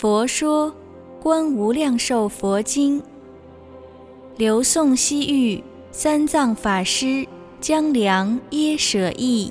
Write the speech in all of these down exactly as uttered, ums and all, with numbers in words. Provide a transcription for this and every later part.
佛说观无量寿佛经，刘宋西域三藏法师将良耶舍译。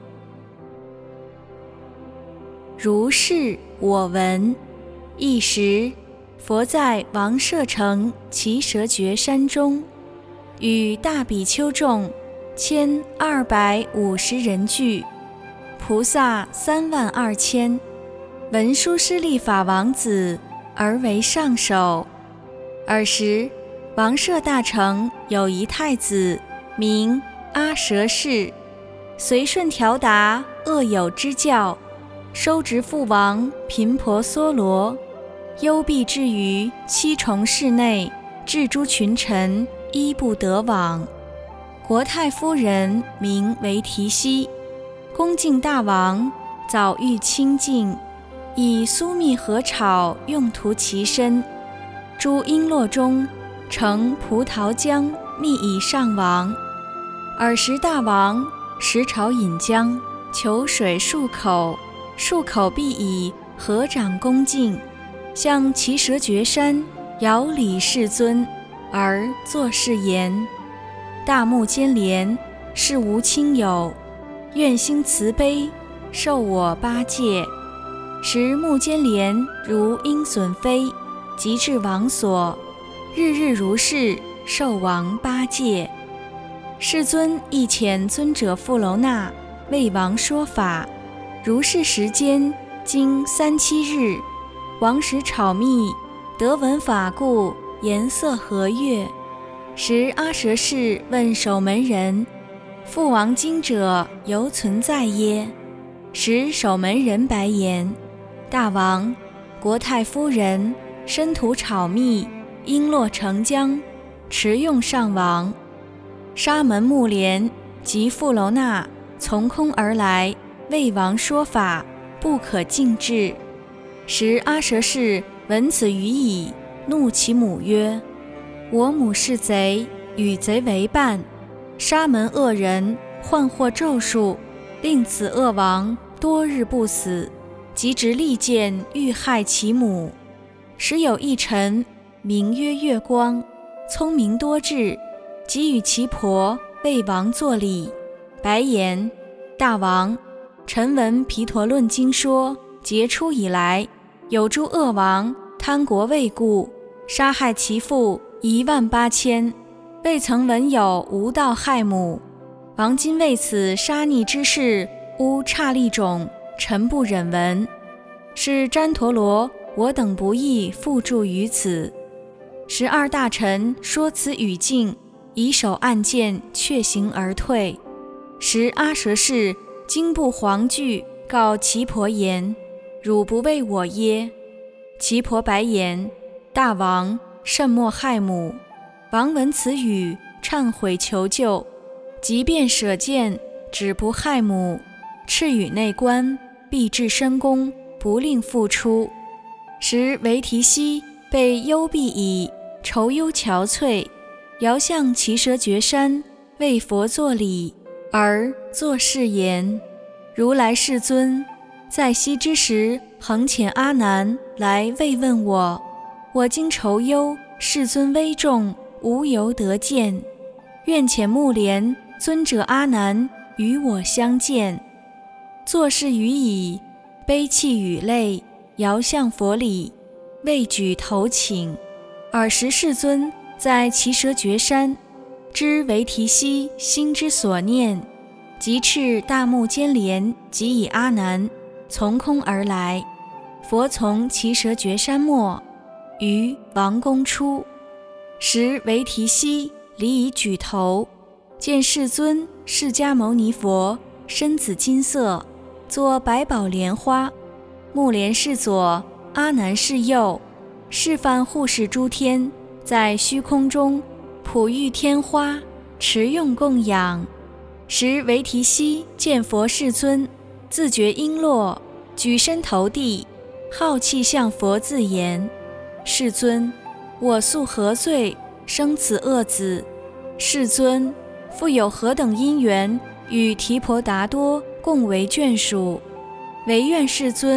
如是我闻，一时佛在王舍城耆闍觉山中，与大比丘众千二百五十人聚，菩萨三万二千，文殊师利法王子而为上首。尔时王舍大城有一太子名阿舍氏，随顺调达恶友之教，收执父王频婆娑罗，幽闭至于七重室内，至诸群臣依不得往。国太夫人名为提希，恭敬大王，早欲清净，以酥蜜和草用涂其身，诸璎珞中盛葡萄浆蜜以上王。尔时大王食朝饮浆，求水漱口，漱口必以合掌恭敬，向耆闍觉山遥礼世尊，而作是言：大目犍连，是无亲友，愿兴慈悲，受我八戒。时目犍连如鹰隼飞，即至王所，日日如是受王八戒。世尊亦遣尊者富楼那为王说法，如是时间经三七日，王食炒蜜，得闻法故，颜色和悦。时阿舍氏问守门人：父王经者犹存在耶？时守门人白言：大王，国太夫人身涂炒蜜，璎珞盛浆，持用上王。沙门目连及富楼那从空而来，为王说法，不可尽制。时阿舍氏闻此语已，怒其母曰：我母是贼，与贼为伴，沙门恶人幻惑咒术，令此恶王多日不死，即执利剑欲害其母。时有一臣名曰月光，聪明多智，即与其婆为王作礼，白言：大王，臣闻毗陀论经说，劫出以来，有诸恶王贪国未故，杀害其父一万八千，未曾闻有无道害母。王今为此杀逆之事污刹利种，臣不忍闻。是旃陀罗我等不义附著于此。十二大臣说此语境，以手按剑，却行而退。时阿舍氏惊怖惶惧，告其婆言：汝不为我耶？其婆白言：大王，慎莫害母。王闻此语，忏悔求救，即便舍剑，只不害母，敕与内官，必至深宫，不令复出。时韦提希被幽闭矣，愁忧憔悴，遥向耆闍觉山，为佛作礼，而作是言：如来世尊在昔之时，恒遣阿难来慰问我，我今愁忧，世尊危重，无由得见，愿遣目连尊者阿难与我相见。作是语已，悲泣语泪，遥向佛礼，未举头请。尔时世尊在耆闍觉山，知韦提希心之所念，即敕大目犍连即以阿难从空而来。佛从耆闍觉山没，于王宫出。时韦提希礼以举头，见世尊释迦牟尼佛身子金色，作百宝莲花，目连是左，阿难是右，示范护世诸天，在虚空中普育天花，持用供养。时韦提希见佛世尊，自觉璎珞，举身投地，好气向佛自言：世尊，我素何罪，生此恶子？世尊，复有何等因缘，与提婆达多共为眷属？唯愿世尊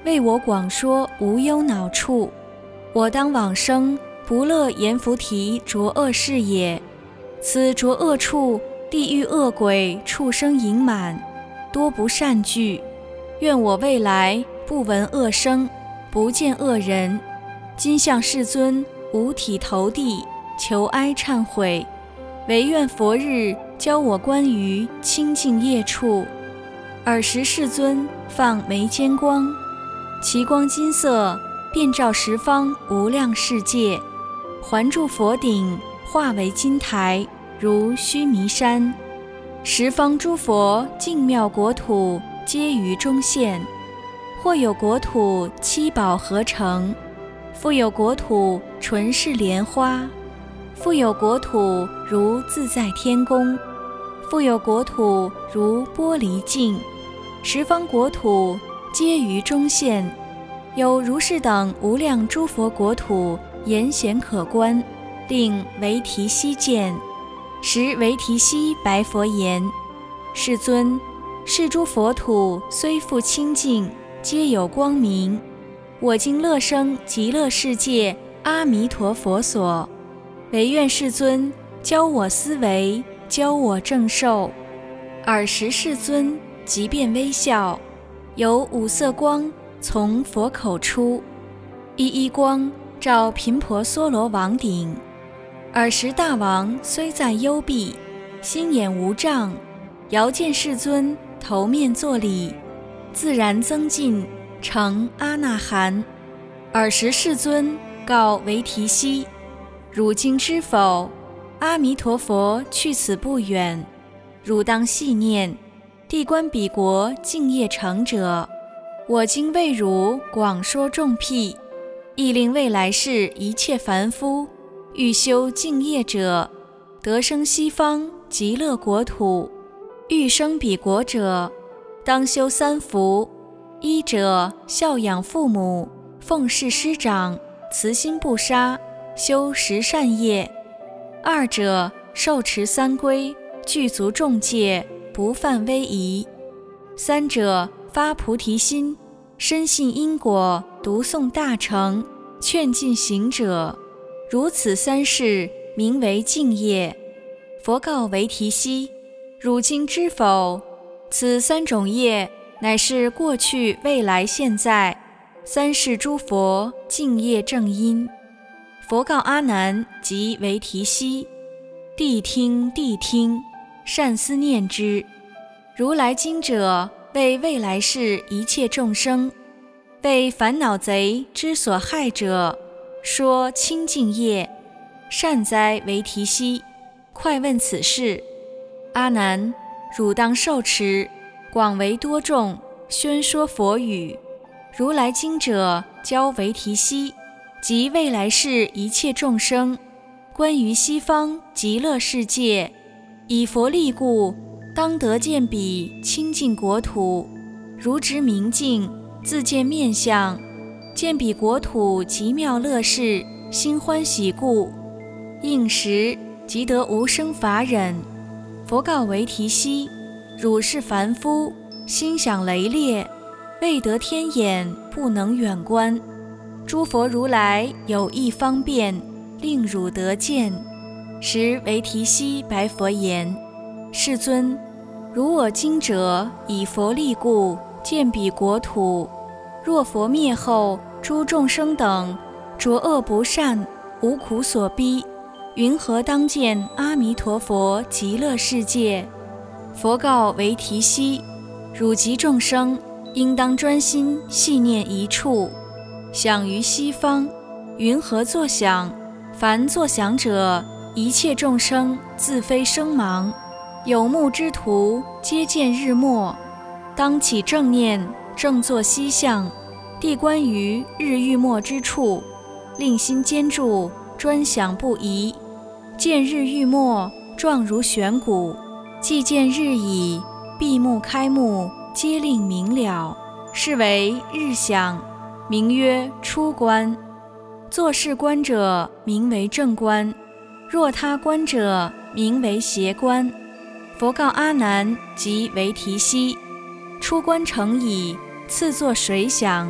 为我广说无忧恼处。我当往生，不乐阎浮提浊恶世也。此浊恶处，地狱恶鬼畜生盈满，多不善聚。愿我未来不闻恶声，不见恶人。今向世尊五体投地，求哀忏悔。唯愿佛日教我关于清净业处。尔时世尊放眉间光，其光金色，遍照十方无量世界，环住佛顶，化为金台，如须弥山。十方诸佛净妙国土，皆于中现。或有国土七宝合成，复有国土纯是莲花，复有国土如自在天宫，复有国土如玻璃镜。十方国土皆于中现，有如是等无量诸佛国土，严显可观，令维提悉见。时维提悉白佛言：世尊，是诸佛土虽复清净，皆有光明。我今乐生极乐世界阿弥陀佛所，唯愿世尊教我思维，教我正受。尔时世尊即便微笑，有五色光从佛口出，一一光照频婆娑罗王顶。尔时大王虽在幽闭，心眼无障，遥见世尊头面作礼，自然增进，成阿那含。尔时世尊告维提悉：汝今知否？阿弥陀佛去此不远，汝当细念，地观彼国净业成者。我今为汝广说众辟，亦令未来世一切凡夫欲修净业者，得生西方极乐国土；欲生彼国者，当修三福：一者孝养父母，奉事师长，慈心不杀，修十善业；二者受持三规，具足众戒，不犯威仪；三者发菩提心，深信因果，读诵大乘，劝进行者。如此三事，名为净业。佛告维提悉：汝今知否？此三种业，乃是过去、未来、现在三世诸佛净业正因。佛告阿难及维提悉：谛听，谛听，善思念之。如来经者，为未来世一切众生，为烦恼贼之所害者，说清净业。善哉，维提悉，快问此事。阿难，汝当受持，广为多众，宣说佛语。如来经者教维提悉及未来世一切众生，关于西方极乐世界，以佛力故，当得见彼清净国土，如执明镜，自见面相，见彼国土极妙乐事，心欢喜故，应时即得无生法忍。佛告维提悉：汝是凡夫，心想羸劣，未得天眼，不能远观。诸佛如来有一方便，令汝得见。时维提悉白佛言：世尊，如我今者以佛力故，见彼国土，若佛灭后，诸众生等浊恶不善，无苦所逼，云何当见阿弥陀佛极乐世界？佛告维提悉：汝及众生，应当专心细念一处，想于西方，云何作想？凡作想者，一切众生自非生盲，有目之徒皆见日没。当起正念，正作西向，地观于日欲没之处，令心坚住，专想不移。见日欲没，状如悬鼓；既见日已，闭目开目，皆令明了，是为日想，名曰出观。作是观者，名为正观；若他观者，名为邪观。佛告阿难及维提悉：出观成已，次作水想，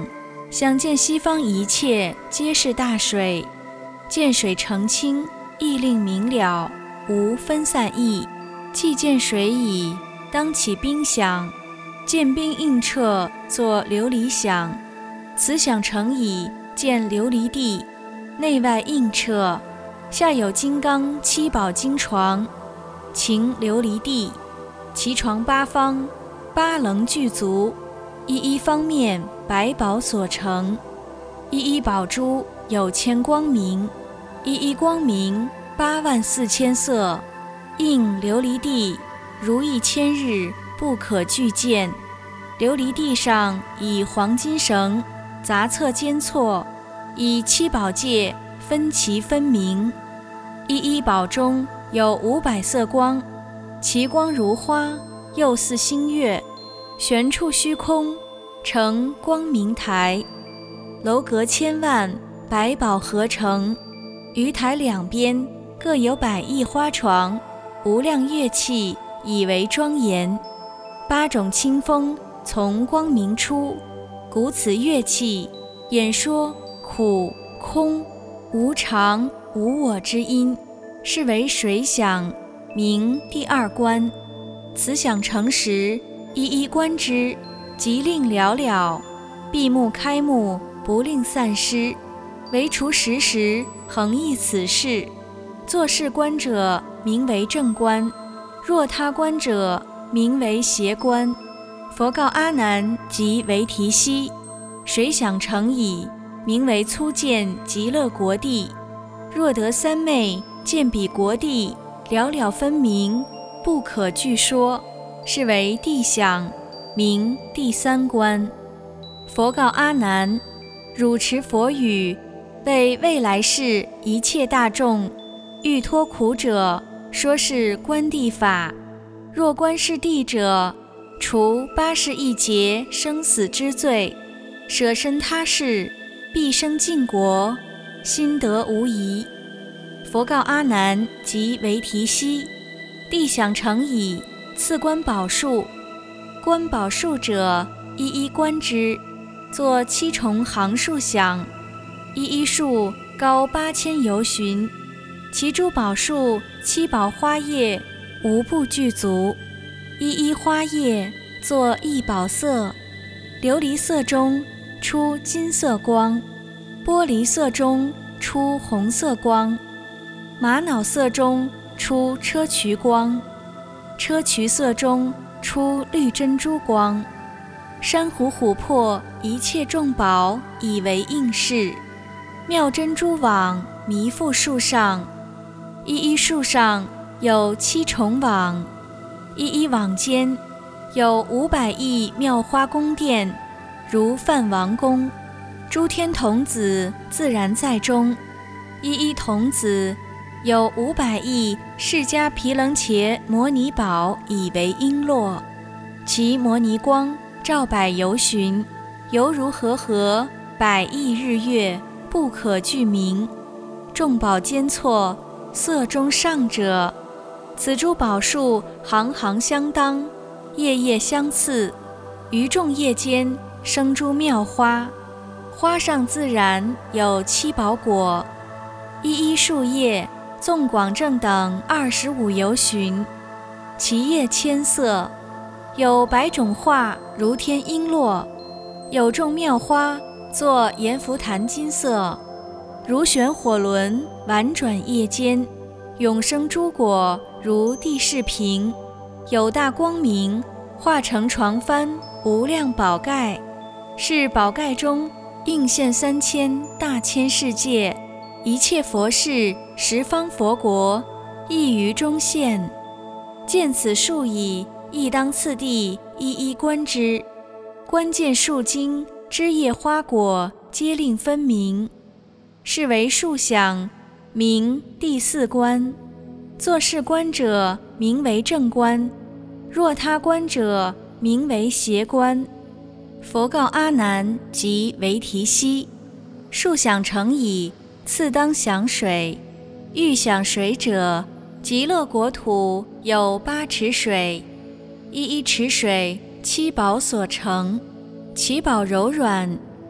想见西方一切皆是大水，见水澄清，亦令明了，无分散意。既见水矣，当起兵饷，见兵应彻，作琉璃响。此响成矣，见琉璃地，内外应彻，下有金刚七宝金床，擎琉璃地，其床八方，八棱具足，一一方面百宝所成，一一宝珠有千光明，一一光明八万四千色，应琉璃地，如一千日，不可具见。琉璃地上以黄金绳杂册间错，以七宝界分其分明。一一宝中有五百色光，其光如花，又似星月，悬处虚空，成光明台。楼阁千万，百宝合成。于台两边各有百亿花床，无量乐器以为庄严。八种清风从光明出，鼓此乐器，演说苦、空、无常、无我之音，是为水响，名第二观。此响成时，一一观之，即令了了，闭目开目，不令散失。唯除时时，恒忆此事。作是观者，名为正观；若他观者，名为邪观。佛告阿难及维提悉：水响成矣，名为粗见极乐国地。若得三昧，见彼国地，了了分明，不可具说，是为地响，名第三观。佛告阿难：汝持佛语，为未来世一切大众欲脱苦者，说是观地法。若观是地者，除八十亿劫生死之罪，舍身他世，必生净国，心得无疑。佛告阿难及维提悉：地响成矣，次观宝树。观宝树者，一一观之，作七重行树响，一一树高八千由旬，其诸宝树七宝花叶无不具足，一一花叶作一宝色，琉璃色中出金色光，玻璃色中出红色光，玛瑙色中出砗磲光，砗磲色中出绿珍珠光。珊瑚琥珀一切众宝以为应饰，妙珍珠网弥覆树上，一一树上有七重网，一一网间有五百亿妙花宫殿，如梵王宫。诸天童子自然在中，一一童子有五百亿释迦毗棱伽摩尼宝以为璎珞，其摩尼光照百由旬，犹如和合百亿日月，不可具名。众宝间错，色中上者。此诸宝树行行相当，叶叶相次，于众叶间生诸妙花，花上自然有七宝果，一一树叶纵广正等二十五由旬，其叶千色，有百种画如天璎珞，有众妙花作阎浮檀金色，如旋火轮婉转叶间，永生诸果如地势平，有大光明，化成床幡无量宝盖，是宝盖中应现三千大千世界，一切佛世十方佛国，亦于中现。见此树矣，亦当次第一一观之。观见树茎枝叶花果，皆令分明，是为树响，名第四观。作是观者，名为正观；若他观者，名为邪观。佛告阿难及维提悉：树响成矣，次当响水。欲响水者，极乐国土有八池水，一一池水七宝所成，其宝柔软，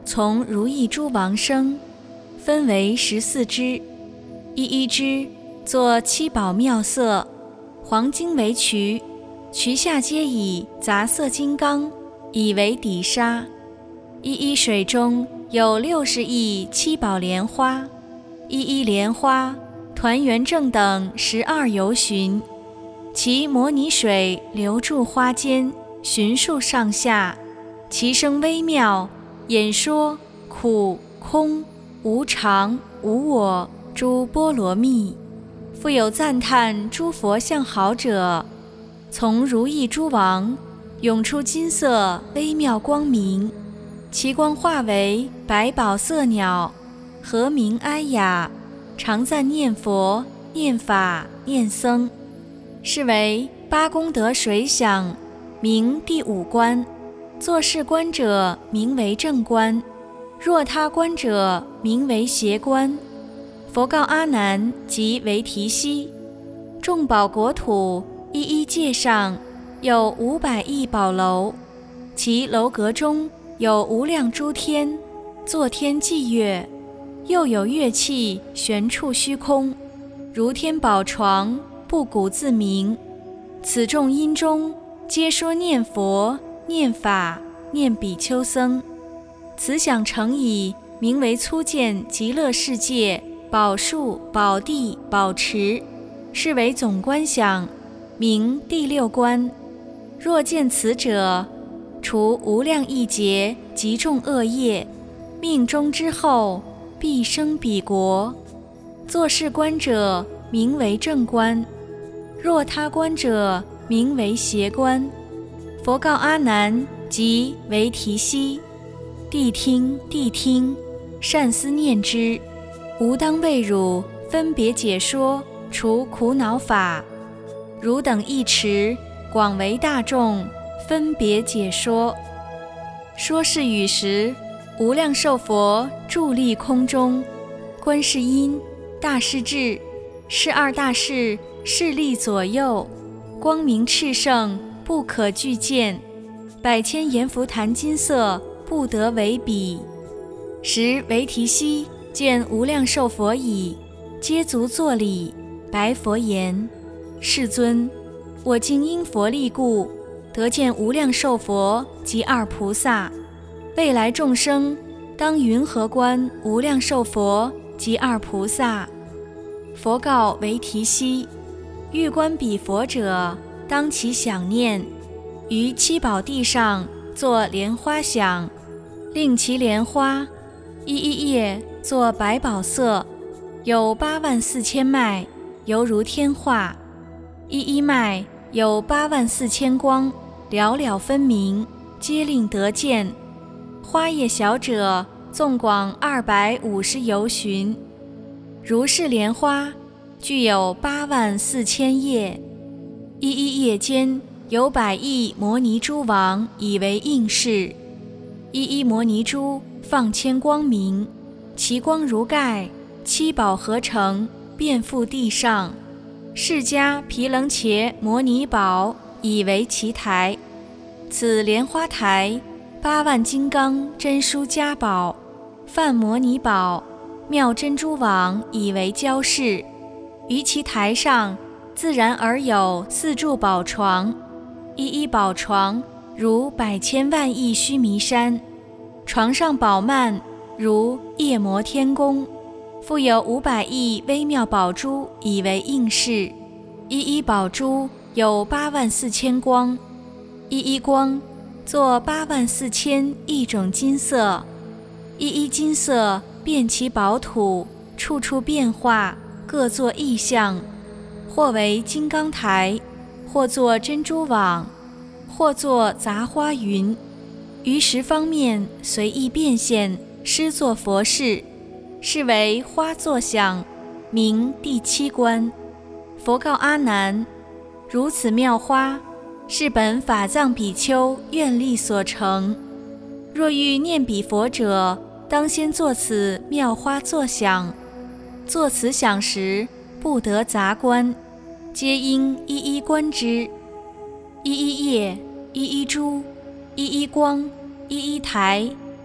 从如意珠王生，分为十四支，一一支作七宝妙色，黄金为渠，渠下皆以杂色金刚以为底沙。一一水中有六十亿七宝莲花，一一莲花团圆正等十二由旬，其摩尼水流注花间，循数上下，其声微妙，演说苦空无常无我诸波罗蜜。复有赞叹诸佛相好者，从如意珠王涌出金色微妙光明，其光化为百宝色鸟，和鸣哀雅，常赞念佛念法念僧，是为八功德水响，名第五观。作是观者名为正观，若他观者名为邪观。佛告阿难及维提悉，众宝国土一一界上有五百亿宝楼，其楼阁中有无量诸天，作天伎乐，又有乐器悬处虚空，如天宝床，不鼓自鸣。此众音中皆说念佛念法念比丘僧。此想成以名为粗见极乐世界宝树宝地宝池，是为总观想，名第六观。若见此者，除无量亿劫及众恶业，命中之后必生彼国。作是观者名为正观，若他观者名为邪观。佛告阿难及维提悉，谛听谛听，善思念之，吾当为汝分别解说除苦恼法，汝等一持，广为大众，分别解说。说是语时，无量寿佛伫立空中，观世音、大势至、是二大士势力左右，光明炽盛，不可具见，百千阎浮檀金色，不得为比。时维提悉见无量寿佛已，皆足作礼，白佛言：世尊，我今因佛力故，得见无量寿佛及二菩萨，未来众生当云何观无量寿佛及二菩萨？佛告维提悉：欲观彼佛者，当其想念，于七宝地上作莲花想，令其莲花一一叶作百宝色，有八万四千脉，犹如天化，一一脉有八万四千光，了了分明，皆令得见。花叶小者，纵广二百五十由旬。如是莲花具有八万四千叶，一一叶间有百亿摩尼珠王以为应饰，一一摩尼珠放千光明，其光如盖，七宝合成，遍覆地上。释迦毗棱伽摩尼宝以为其台。此莲花台，八万金刚真殊家宝，梵摩尼宝、妙珍珠网以为交饰。于其台上自然而有四柱宝床，一一宝床如百千万亿须弥山，床上宝幔如夜摩天宫，复有五百亿微妙宝珠以为应饰，一一宝珠有八万四千光，一一光作八万四千一种金色，一一金色遍其宝土，处处变化，各作异象，或为金刚台，或作珍珠网，或作杂花云，于十方面随意变现，施作佛事，是为花作想，名第七观。佛告阿难：如此妙花，是本法藏比丘愿力所成。若欲念彼佛者，当先作此妙花作想。作此想时，不得杂观，皆应一一观之。一一叶，一一珠，一一光，一一台，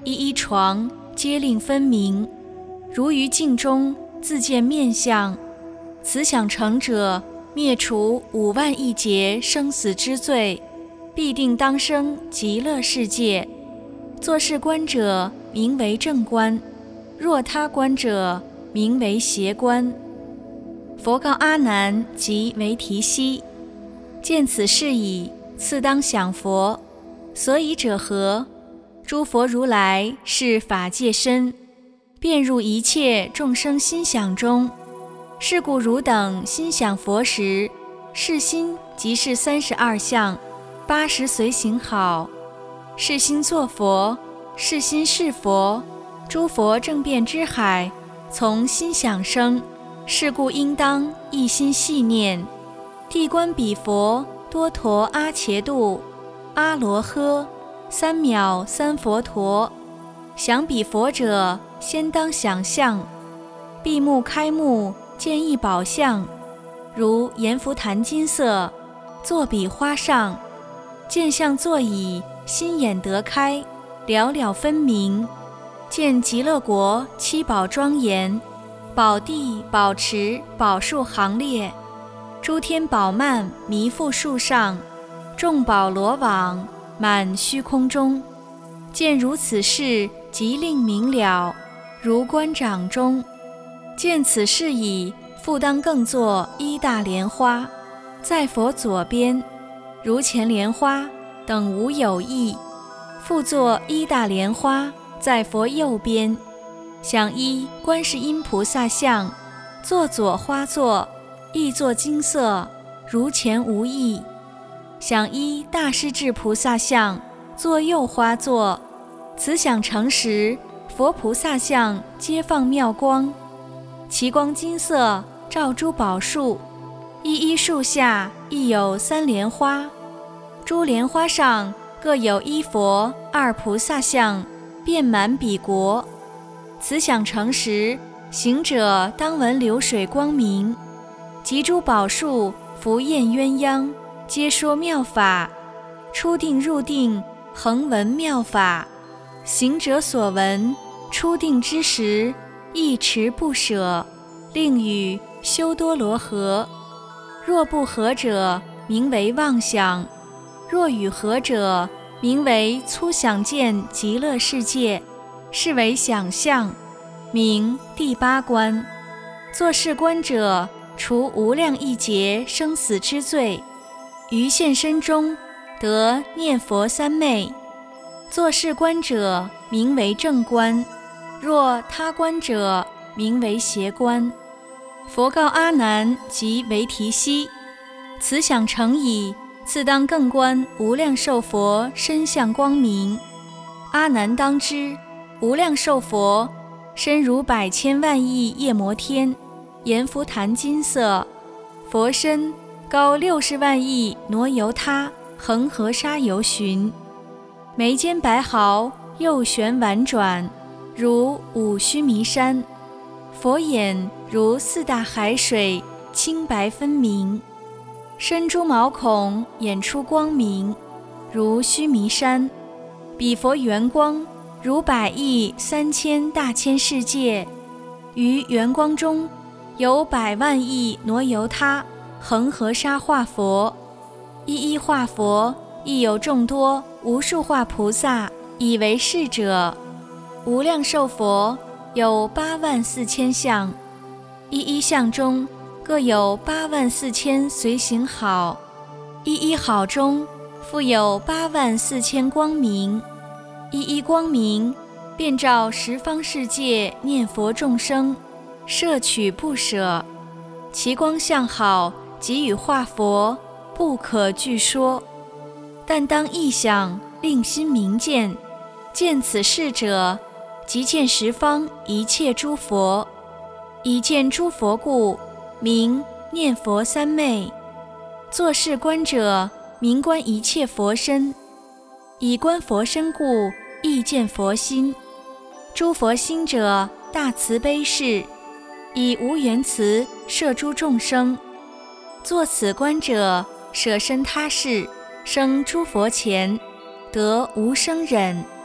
一一床，皆令分明。如于镜中自见面相，此想成者，灭除五万亿劫生死之罪，必定当生极乐世界。作是观者，名为正观；若他观者，名为邪观。佛告阿难及维提悉：见此事矣，次当想佛。所以者何？诸佛如来是法界身，遍入一切众生心想中。是故汝等心想佛时，是心即是三十二相，八十随行好。是心作佛，是心是佛，诸佛正遍之海，从心想生。是故应当一心系念。谛观彼佛多陀阿伽度阿罗诃，三藐三佛陀。想彼佛者，先当想象。闭目开目，见一宝相，如阎浮檀金色，坐彼花上。见相坐已，心眼得开，了了分明。见极乐国七宝庄严，宝地、宝池、宝树行列，诸天宝幔弥覆树上，众宝罗网满虚空中。见如此事，即令明了，如观掌中。见此事已，复当更作一大莲花，在佛左边，如前莲花等无有异。复作一大莲花，在佛右边，想依观世音菩萨像，坐左花座，亦作金色，如前无异。想依大势至菩萨像，坐右花座。此想成时，佛菩萨像皆放妙光，其光金色，照诸宝树。一一树下亦有三莲花，诸莲花上各有一佛二菩萨像，遍满彼国。此想成时，行者当闻流水光明，及诸宝树伏焰鸳鸯，皆说妙法。出定入定，恒闻妙法。行者所闻，出定之时，亦持不舍，令语修多罗河。若不合者，名为妄想；若与合者，名为粗想见极乐世界，是为想象，名第八观。作是观者，除无量亿劫生死之罪，于现身中得念佛三昧。作是观者，名为正观；若他观者，名为邪观。佛告阿难及维提悉：此想成已，次当更观无量寿佛身相光明。阿难当知，无量寿佛身如百千万亿夜摩天，阎浮檀金色。佛身高六十万亿挪由他恒河沙由旬。眉间白毫，右旋婉转，如五须弥山。佛眼如四大海水，清白分明。身诸毛孔，眼出光明，如须弥山。彼佛圆光，如百亿三千大千世界。于圆光中，有百万亿挪由他恒河沙化佛。一一化佛，亦有众多无数化菩萨，以为是者。无量寿佛有八万四千相，一一相中各有八万四千随行好，一一好中复有八万四千光明，一一光明遍照十方世界念佛众生，摄取不舍。其光相好，即与化佛，不可具说。但当意想，令心明见。见此事者，即见十方一切诸佛。以见诸佛故，名念佛三昧。作是观者，名观一切佛身。以观佛身故，亦见佛心。诸佛心者，大慈悲事，以无缘慈摄诸众生。作此观者，舍身他事，生诸佛前，得无生忍。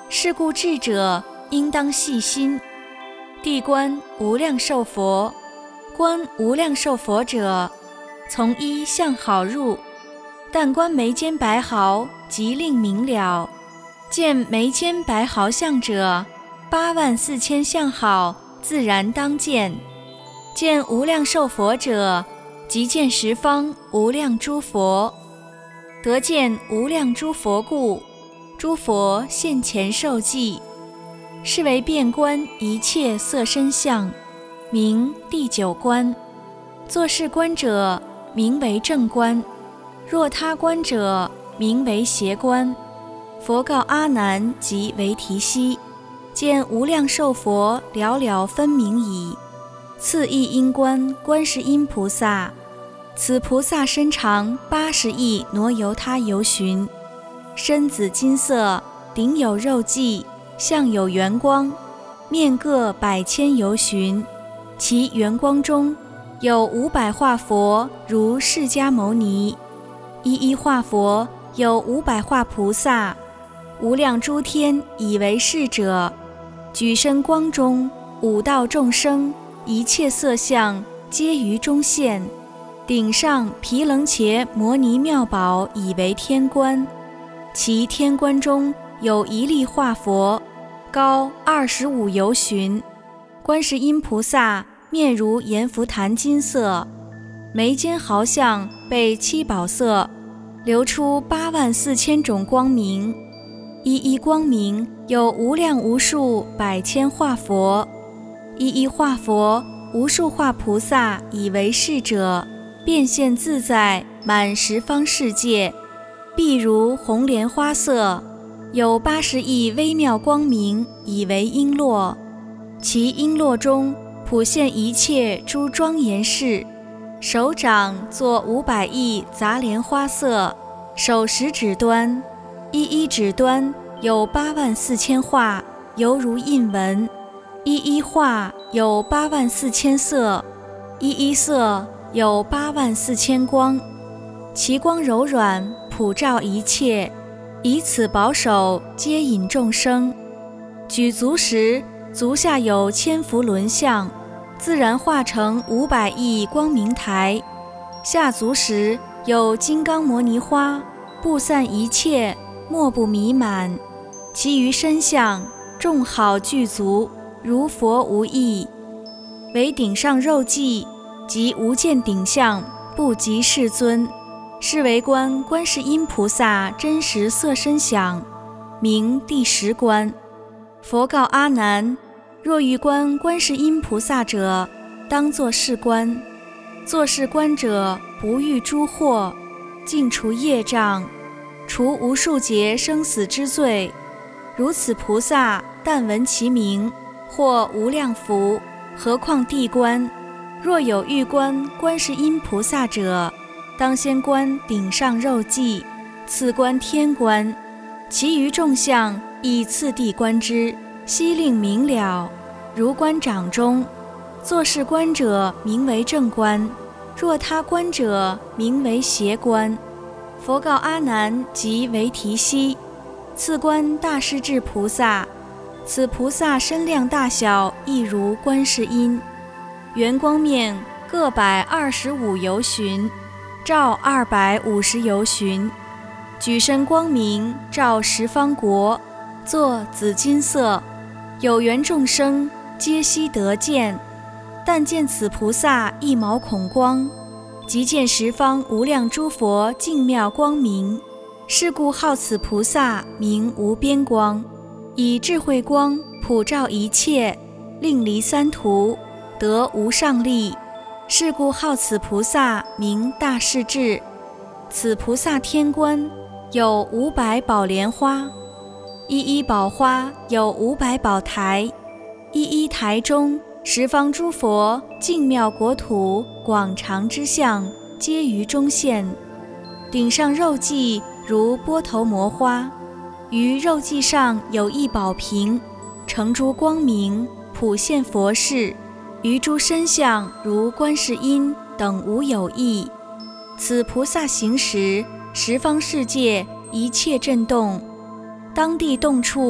是故智者应当细心。谛观无量寿佛，观无量寿佛者，从一向好入，但观眉间白毫，即令明了。见眉间白毫相者，八万四千相好，自然当见。见无量寿佛者，即见十方无量诸佛。得见无量诸佛故，诸佛现前受记，是为遍观一切色身相，名第九观。作是观者，名为正观；若他观者，名为邪观。佛告阿难及维提悉：见无量寿佛了了分明矣。次一因观观世音菩萨，此菩萨身长八十亿挪由他由旬，身紫金色，顶有肉髻，相有圆光，面各百千由旬。其圆光中有五百化佛，如释迦牟尼；一一化佛有五百化菩萨，无量诸天以为是者。举身光中，五道众生一切色相皆于中现。顶上毗棱伽摩尼妙宝以为天观，其天观中有一粒化佛，高二十五由旬。观世音菩萨面如阎浮檀金色，眉间毫相被七宝色，流出八万四千种光明。一一光明有无量无数百千化佛，一一化佛无数化菩萨以为是者，变现自在，满十方世界，譬如红莲花色，有八十亿微妙光明以为璎珞，其璎珞中普现一切诸庄严事。手掌作五百亿杂莲花色，手食指端，一一指端有八万四千画，犹如印文；一一画有八万四千色，一一色有八万四千光，其光柔软，普照一切，以此宝手接引众生。举足时，足下有千福轮相，自然化成五百亿光明台。下足时，有金刚摩尼花，布散一切，莫不弥满。其余身相众好具足，如佛无异。唯顶上肉髻及无见顶相，不及世尊。是为观观世音菩萨真实色身相，名第十观。佛告阿难：若欲观观世音菩萨者，当作是观。作是观者，不遇诸惑，尽除业障，除无数劫生死之罪。如此菩萨，但闻其名，获无量福。何况谛观？若有欲观观世音菩萨者，当先观顶上肉髻，次观天观，其余众相以次第观之，悉令明了。如观掌中，作是观者名为正观，若他观者名为邪观。佛告阿难及维提悉：次观大势至菩萨，此菩萨身量大小亦如观世音，圆光面各百二十五由旬，照二百五十由旬。举身光明，照十方国，作紫金色，有缘众生皆悉得见。但见此菩萨一毛孔光，即见十方无量诸佛净妙光明。是故号此菩萨名无边光，以智慧光普照一切，令离三途，得无上利。是故号此菩萨名大势至。此菩萨天观有五百宝莲花，一一宝花有五百宝台，一一台中十方诸佛净妙国土广长之相，皆于中现。顶上肉髻如波头摩花，于肉髻上有一宝瓶，成诸光明，普现佛事。于诸身相如观世音等无有异。此菩萨行时，十方世界一切震动，当地动处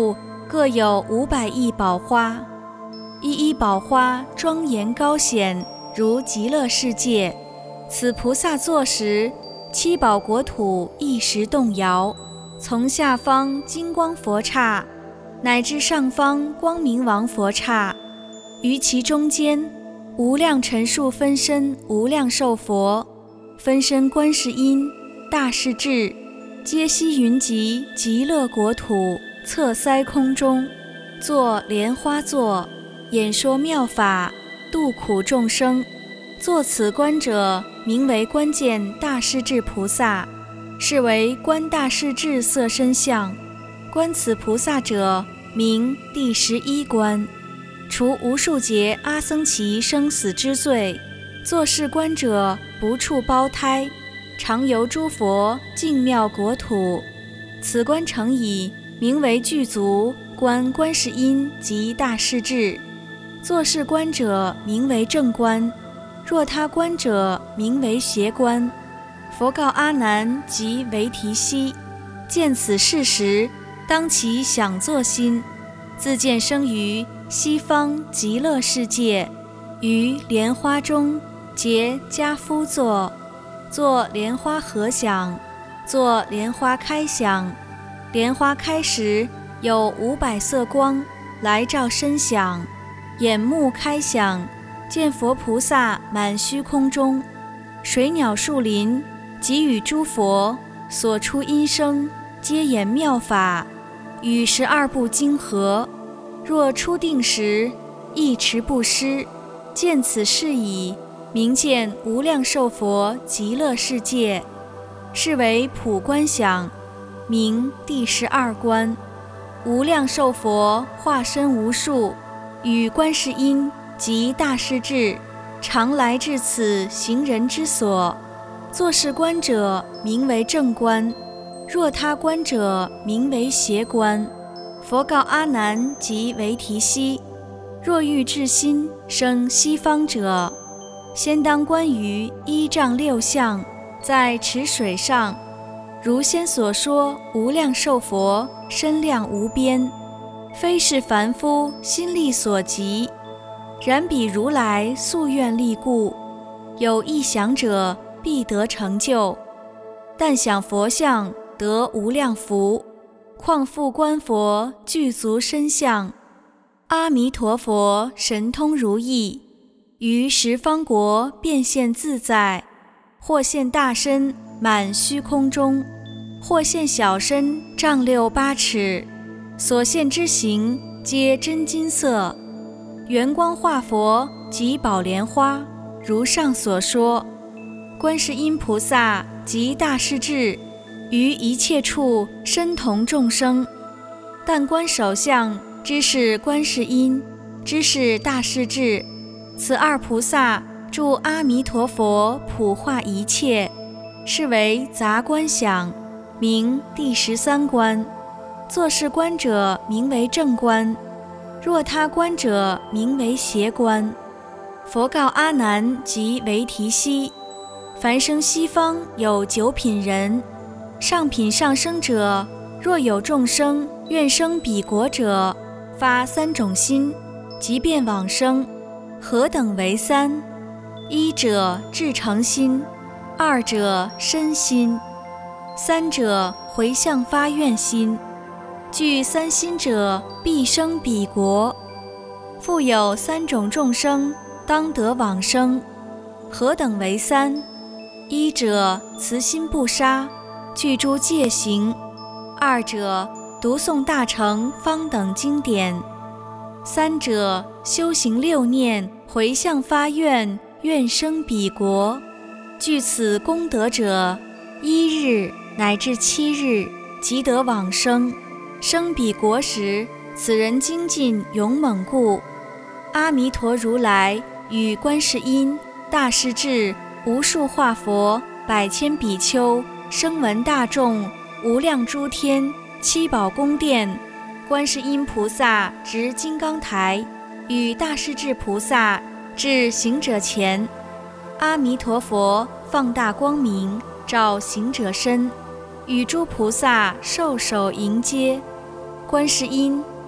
各有五百亿宝花，一一宝花庄严高显，如极乐世界。此菩萨坐时，七宝国土一时动摇，从下方金光佛刹，乃至上方光明王佛刹，于其中间无量陈数分身无量寿佛，分身观世音、大势至，皆悉云集极乐国土，侧塞空中，作莲花座，演说妙法，度苦众生。作此观者，名为观见大势至菩萨，是为观大势至色身相。观此菩萨者，名第十一观。除无数劫阿僧祇生死之罪，作是观者不触胞胎，常游诸佛净妙国土。此观成已，名为具足观观世音及大势至。作是观者，名为正观。若他观者，名为邪观。佛告阿难及维提悉：见此事时，当其想作心，自见生于西方极乐世界，于莲花中结跏趺坐，作莲花合想，作莲花开想。莲花开时，有五百色光来照身想，眼目开想，见佛菩萨满虚空中，水鸟树林及与诸佛所出音声，皆演妙法，与十二部经合。若初定时，一持不失。见此事已，名见无量寿佛极乐世界，是为普观想，名第十二观。无量寿佛化身无数，与观世音及大势至，常来至此行人之所。作是观者，名为正观。若他观者，名为邪观。佛告阿难及维提悉：若欲至心生西方者，先当观于一丈六相，在池水上，如先所说无量寿佛身量无边，非是凡夫心力所及。然彼如来夙愿力故，有意想者必得成就。但想佛像得无量福，况复观佛具足身相。阿弥陀佛神通如意，于十方国变现自在，或现大身满虚空中，或现小身丈六八尺，所现之形皆真金色。圆光化佛及宝莲花，如上所说。观世音菩萨及大势至，于一切处身同众生。但观首相，知是观世音，知是大势至。此二菩萨助阿弥陀佛普化一切，是为杂观想，名第十三观。作是观者，名为正观。若他观者，名为邪观。佛告阿难及维提悉：凡生西方有九品人，上品上生者，若有众生愿生彼国者，发三种心，即便往生。何等为三？一者至诚心，二者身心，三者回向发愿心。具三心者，必生彼国。复有三种众生，当得往生。何等为三？一者慈心不杀，具诸戒行；二者读诵大乘方等经典；三者修行六念，回向发愿，愿生彼国。具此功德者，一日乃至七日，即得往生。生彼国时，此人精进勇猛故，阿弥陀如来与观世音、大势至、无数化佛、百千比丘、声闻大众、无量诸天、七宝宫殿，观世音菩萨执金刚台，与大势至菩萨至行者前。阿弥陀佛放大光明，照行者身，与诸菩萨受手迎接。观世音、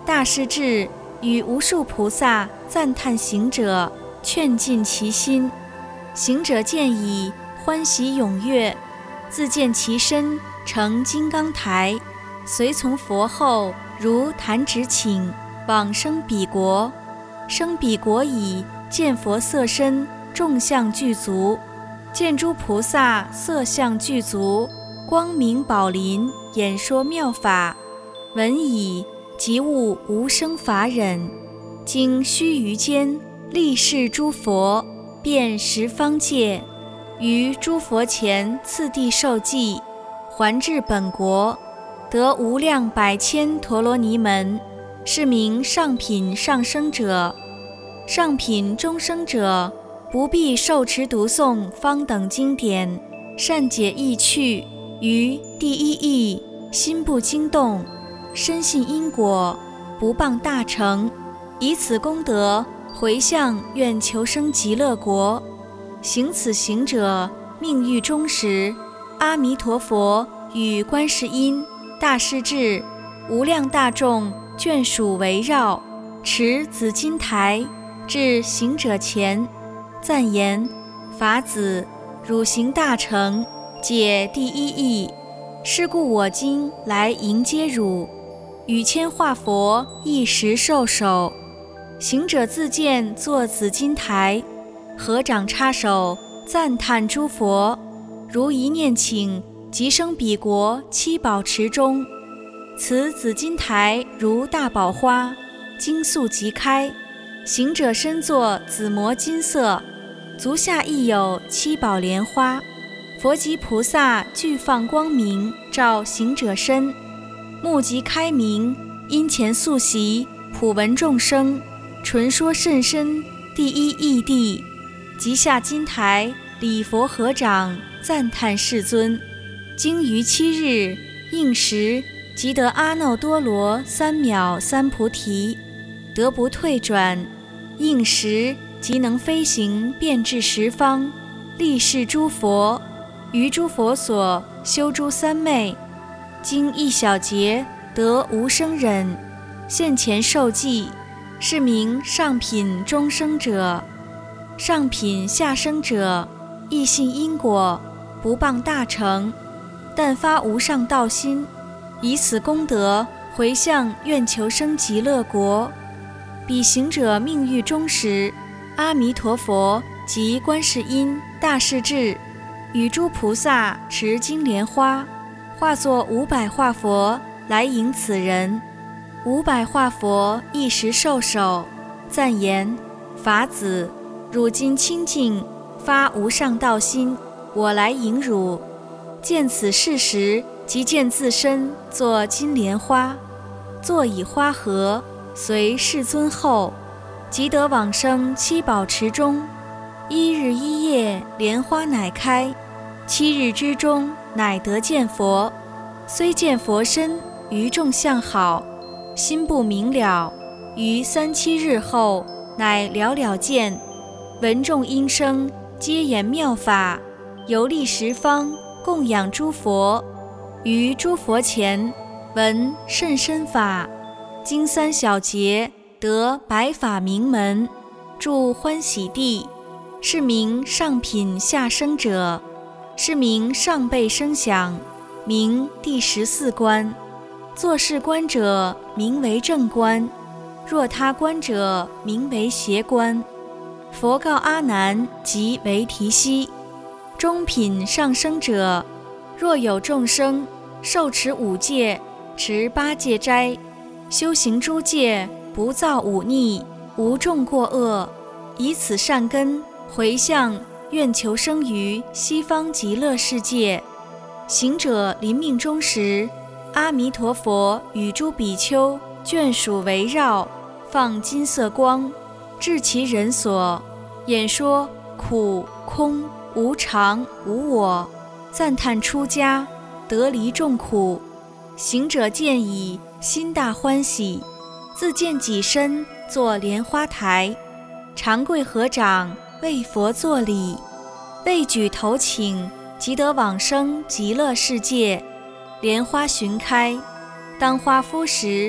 大势至与无数菩萨赞叹行者，劝进其心。行者见已，欢喜踊跃，自见其身成金刚台，随从佛后，如弹指顷，往生彼国。生彼国已，见佛色身众相具足，见诸菩萨色相具足，光明宝林，演说妙法。闻已，即悟无生法忍，经须臾间，立世诸佛，遍十方界，于诸佛前次第受记，还至本国，得无量百千陀罗尼门，是名上品上生者。上品中生者，不必受持读诵方等经典，善解意趣，于第一义心不惊动，深信因果，不谤大成，以此功德回向愿求生极乐国。行此行者，命欲终时，阿弥陀佛与观世音、大势至、无量大众眷属围绕，持紫金台，至行者前，赞言：法子，汝行大成，解第一义，是故我今来迎接汝，与千化佛一时受手。行者自见坐紫金台，合掌插手，赞叹诸佛，如一念请，即生彼国七宝池中。此紫金台如大宝花，金粟即开。行者身作紫磨金色，足下亦有七宝莲花。佛及菩萨俱放光明，照行者身，目即开明，因前宿习，普闻众生，纯说甚深第一义谛。即下金台，礼佛合掌，赞叹世尊。经于七日，应时，即得阿耨多罗三藐三菩提，得不退转。应时，即能飞行遍至十方，历世诸佛，于诸佛所修诸三昧，经一小劫得无生忍，现前受记，是名上品中生者。上品下生者，亦信因果，不谤大成，但发无上道心，以此功德回向愿求生极乐国。彼行者命欲终时，阿弥陀佛及观世音、大势至与诸菩萨持金莲花，化作五百化佛来迎此人。五百化佛一时受手，赞言：法子，汝今清净，发无上道心，我来迎汝。见此事时，即见自身作金莲花，坐以花合，随世尊后，即得往生七宝池中。一日一夜，莲花乃开，七日之中，乃得见佛。虽见佛身，于众相好，心不明了，于三七日后，乃了了见。闻众音声，皆言妙法，游历十方，供养诸佛。于诸佛前，闻甚深法，经三小劫，得百法明门，住欢喜地，是名上品下生者，是名上辈声响，名第十四观。作是观者，名为正观；若他观者，名为邪观。佛告阿难及为提悉：中品上生者，若有众生受持五戒，持八戒斋，修行诸戒，不造忤逆，无众过恶，以此善根回向愿求生于西方极乐世界。行者临命终时，阿弥陀佛与诸比丘眷属围绕，放金色光，至其人所，演说苦、空、无常、无我，赞叹出家，得离众苦。行者见已，心大欢喜，自见己身作莲花台，长跪合掌，为佛作礼，未举头请，即得往生极乐世界。莲花寻开，当花敷时，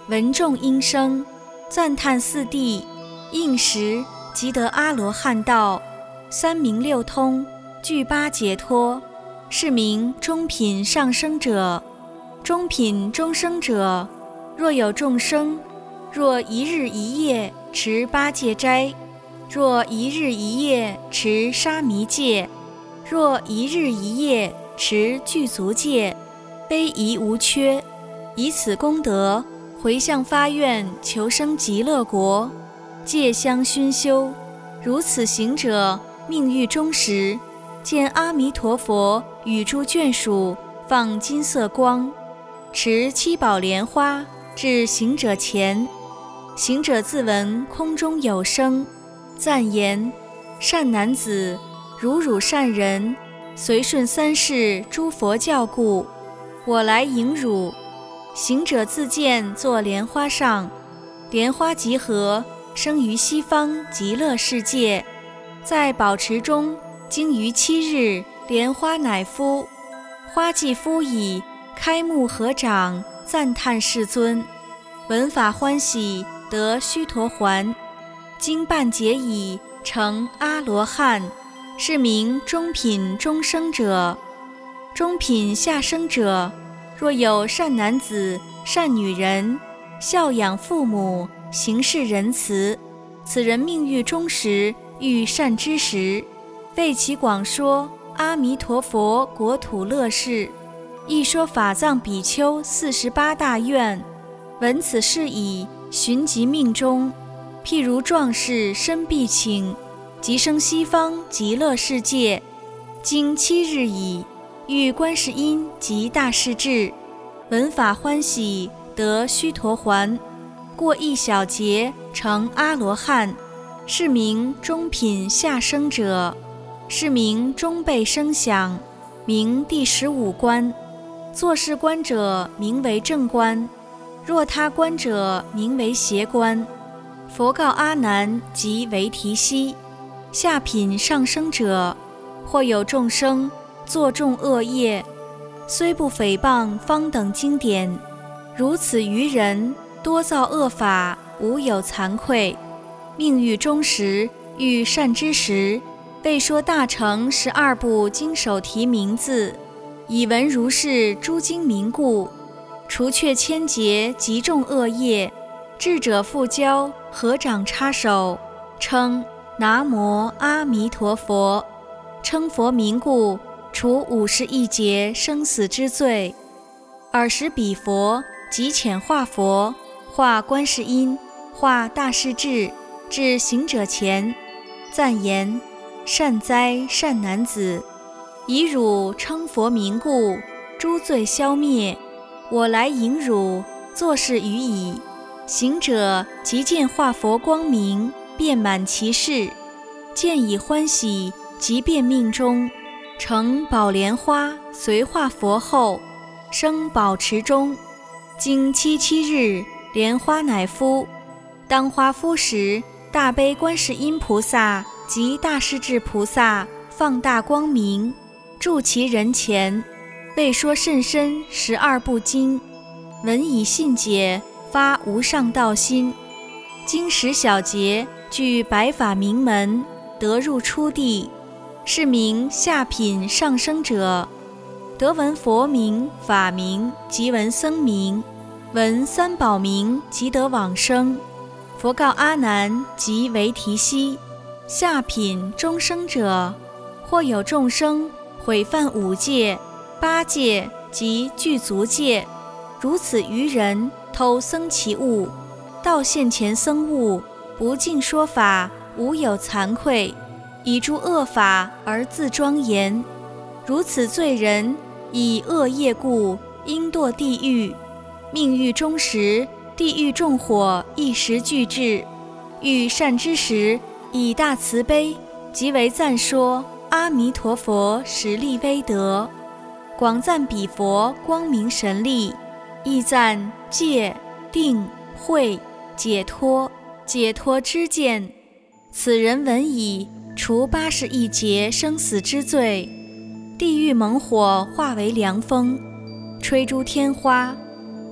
闻众音声，赞叹四谛，应时即得阿罗汉道，三明六通，具八解脱，是名中品上生者。中品中生者，若有众生，若一日一夜持八戒斋，若一日一夜持沙弥戒，若一日一夜持具足戒，非宜无缺，以此功德回向发愿求生极乐国，戒香熏修，如此行者命欲终时，见阿弥陀佛与诸眷属放金色光，持七宝莲花至行者前，行者自闻空中有声，赞言：善男子，如汝善人，随顺三世诸佛教故，我来迎汝。行者自见坐莲花上，莲花集合，生于西方极乐世界，在宝池中经于七日，莲花乃敷。花既敷已，开目合掌，赞叹世尊。闻法欢喜，得须陀洹。经半解已，成阿罗汉，是名中品中生者。中品下生者，若有善男子、善女人，孝养父母，行事仁慈，此人命欲终时，遇善知识，为其广说阿弥陀佛国土乐事，亦说法藏比丘四十八大愿。闻此事已，寻即命终。譬如壮士身必请，即生西方极乐世界，经七日已，遇观世音及大势至，闻法欢喜，得须陀洹。过一小劫，成阿罗汉，是名中品下生者。是名中辈声响，名第十五关。作是观者名为正观，若他观者名为邪观。佛告阿难及维提悉：下品上生者，或有众生作众恶业，虽不诽谤方等经典，如此愚人多造恶法，无有惭愧。命欲终时，遇善知识，被说大乘十二部经首题名字，以闻如是诸经名故，除却千劫极重恶业，智者复交，合掌插手，称南无阿弥陀佛。称佛名故，除五十亿劫生死之罪。尔时彼佛即遣化佛，化观世音，化大势至，至行者前，赞言：善哉善男子，以汝称佛名故，诸罪消灭，我来迎汝，作是语已。行者即见化佛光明，遍满其事，见已欢喜，即便命中，成宝莲花，随化佛后，生宝池中。经七七日，莲花乃敷。当花敷时，大悲观世音菩萨及大势至菩萨放大光明，住其人前，为说甚深十二部经。闻以信解，发无上道心。经十小劫，具百法明门，得入初地，是名下品上生者。得闻佛名、法名，即闻僧名，闻三宝名，即得往生。佛告阿难及维提悉：下品中生者，或有众生毁犯五戒、八戒及具足戒，如此愚人偷僧其物，盗现前僧物，不敬说法，无有惭愧，以诸恶法而自庄严。如此罪人，以恶业故，应堕地狱。命欲终时，地狱众火一时俱至。遇善知识，以大慈悲，即为赞说阿弥陀佛实力威德，广赞彼佛光明神力，亦赞戒、定、慧、解脱、解脱之见。此人闻已，除八十亿劫生死之罪。地狱猛火化为凉风，吹诸天花，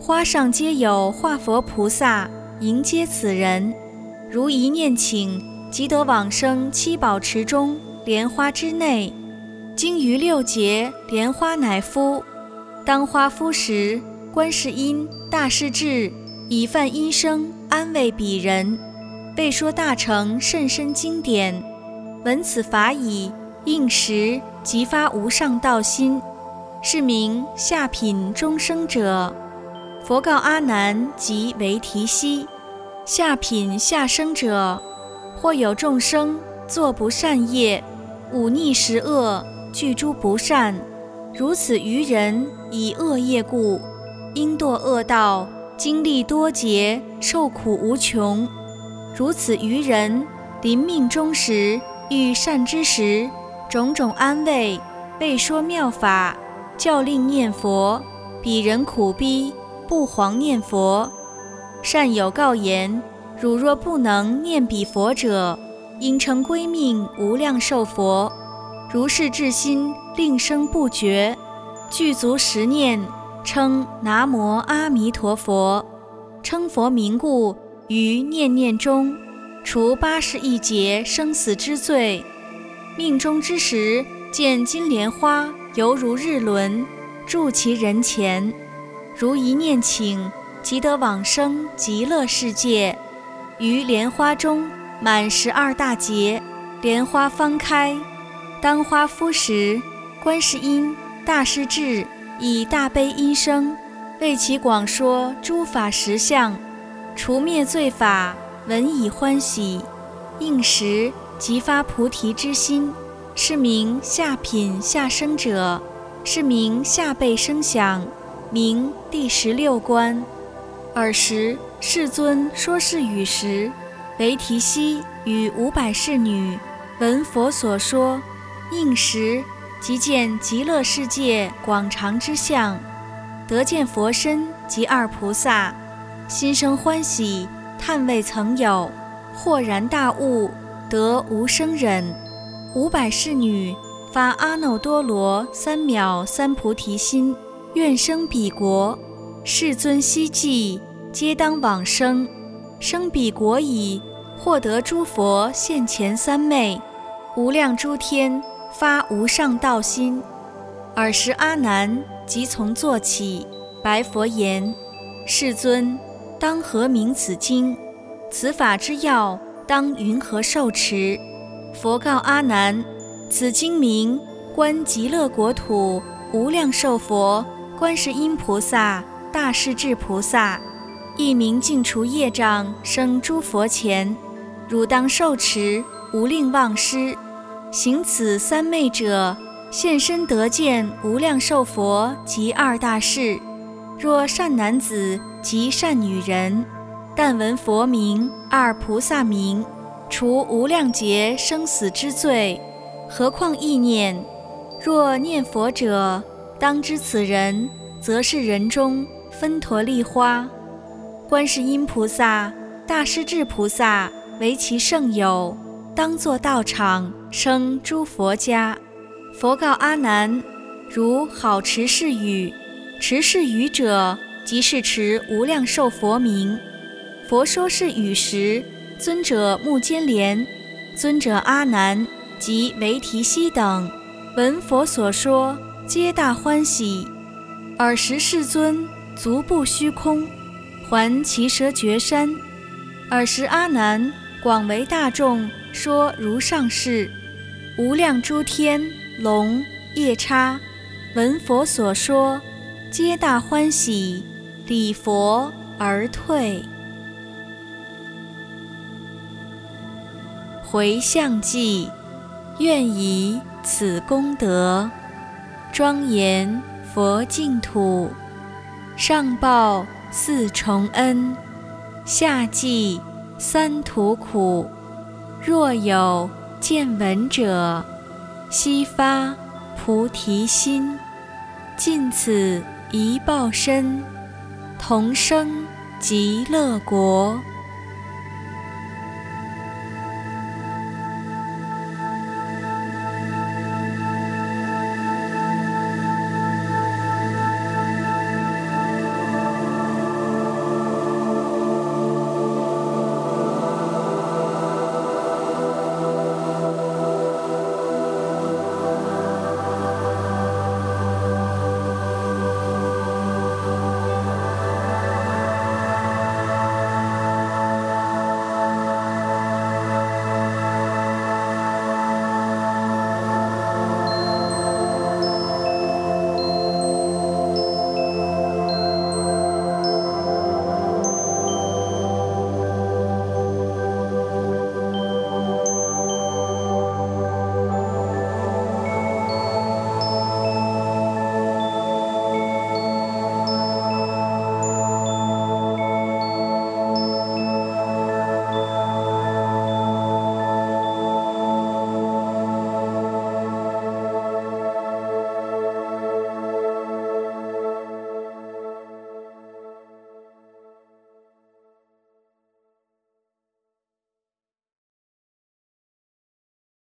花上皆有化佛菩萨迎接此人，如一念请，即得往生七宝池中莲花之内。经于六劫，莲花乃敷。当花敷时，观世音、大势至以梵音声安慰彼人，备说大乘甚深经典。闻此法已，应时即发无上道心，是名下品中生者。佛告阿难及维提悉：下品下生者，或有众生作不善业，忤逆十恶，具诸不善，如此愚人以恶业故，应堕恶道，经历多劫，受苦无穷。如此愚人临命终时，遇善知识，种种安慰，备说妙法，教令念佛，彼人苦逼，不遑念佛。善有告言：汝若不能念彼佛者，应称归命无量寿佛。如是至心，令声不绝，具足十念，称南无阿弥陀佛。称佛名故，于念念中，除八十亿劫生死之罪。命终之时，见金莲花犹如日轮，住其人前，如一念请，即得往生极乐世界。于莲花中满十二大劫，莲花方开。当花敷时，观世音、大势至以大悲音声为其广说诸法实相，除灭罪法，闻以欢喜，应时即发菩提之心，是名下品下生者，是名下辈声响，名第十六观。尔时世尊说是语时，维提悉与五百侍女闻佛所说，应时即见极乐世界广长之相，得见佛身及二菩萨，心生欢喜，叹未曾有，豁然大悟，得无生忍。五百侍女发阿耨多罗三藐三菩提心，愿生彼国。世尊希冀，皆当往生。生彼国已，获得诸佛现前三昧，无量诸天发无上道心。尔时阿难即从坐起，白佛言：世尊，当何名此经？此法之要，当云何受持？佛告阿难：此经名观极乐国土无量寿佛观世音菩萨、大势至菩萨，一名净除业障，生诸佛前。汝当受持，无令忘失。行此三昧者，现身得见无量寿佛及二大士。若善男子及善女人，但闻佛名、二菩萨名，除无量劫生死之罪，何况意念？若念佛者，当知此人，则是人中分陀利花。观世音菩萨、大势至菩萨为其圣友，当作道场，生诸佛家。佛告阿难：如好持是语，持是语者，即是持无量寿佛名。佛说是语时，尊者目犍连、尊者阿难及维提悉等闻佛所说，皆大欢喜。尔时世尊足步虚空，还其舍绝山。尔时阿难广为大众说如上事。无量诸天龙夜叉闻佛所说，皆大欢喜，礼佛而退。回向偈：愿以此功德，庄严佛净土，上报四重恩，下济三途苦。若有见闻者，悉发菩提心，尽此一报身，同生极乐国。